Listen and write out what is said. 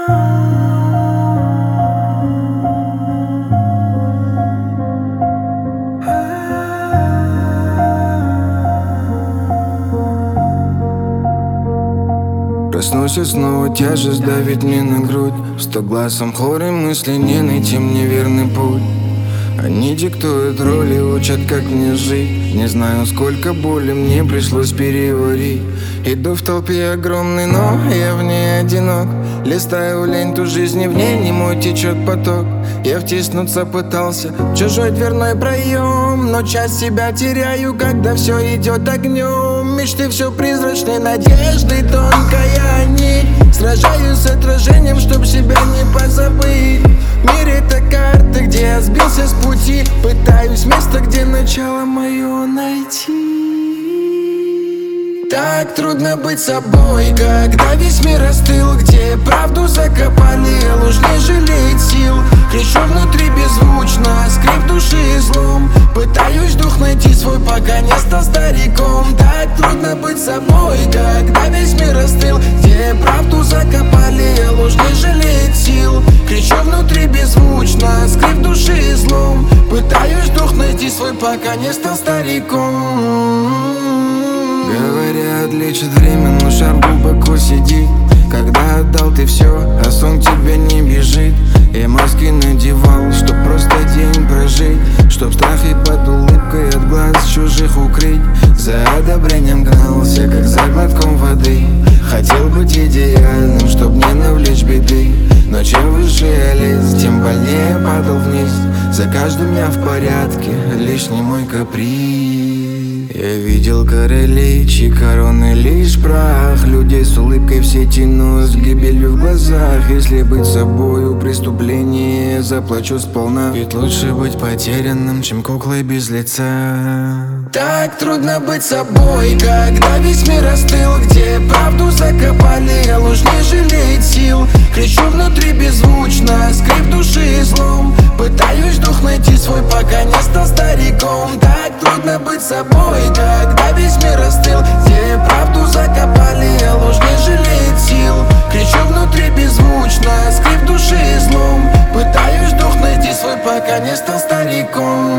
Проснусь и снова тяжесть давит мне на грудь. В стогласом хоре мысли не найти мне верный путь. Они диктуют роли, учат, как мне жить. Не знаю, сколько боли мне пришлось переварить. Иду в толпе огромной, но я в ней одинок. Листаю ленту жизни, в ней немой течет поток. Я втиснуться пытался в чужой дверной проем, но часть себя теряю, когда все идет огнем. Мечты все призрачные, надежды тонкая нить. Сражаюсь с отражением, чтоб себя не позабыть. Мир — это карта, где я сбился с пути. Пытаюсь место, где начало мое найти. Так трудно быть собой, когда весь мир остыл, где правду закопали, а ложь не жалеет сил. Кричу внутри беззвучно, скрип души и злом. Пытаюсь дух найти свой, пока не стал стариком. Так трудно быть собой, когда весь мир остыл, где правду закопали, а ложь не жалеет сил. Кричу внутри беззвучно, скрип души и злом. Пытаюсь дух найти свой, пока не стал стариком. Говорят, лечит время, но шар глубоко сидит. Когда отдал ты все, а сон к тебе не бежит. Я маски надевал, чтоб просто день прожить, чтоб страхи под улыбкой от глаз чужих укрыть. За одобрением гнался, как за глотком воды. Хотел быть идеальным, чтоб не навлечь беды. Но чем выше я лез, тем больнее падал вниз. За каждым я в порядке, лишний мой каприз. Я видел королей, чьи короны лишь прах. Людей с улыбкой в сети, но с гибелью в глазах. Если быть собою преступление, заплачу сполна. Ведь лучше быть потерянным, чем куклой без лица. Так трудно быть собой, когда весь мир остыл, где правду закопали, а ложь не жалеет сил. Кричу внутри беззвучно, скрип души и злом. Пытаюсь дух найти свой, пока не стал стариком. Так трудно быть собой, когда весь мир остыл, где правду закопали, а ложь не жалеет сил. Кричу внутри беззвучно, скрип души и злом. Пытаюсь дух найти свой, пока не стал стариком.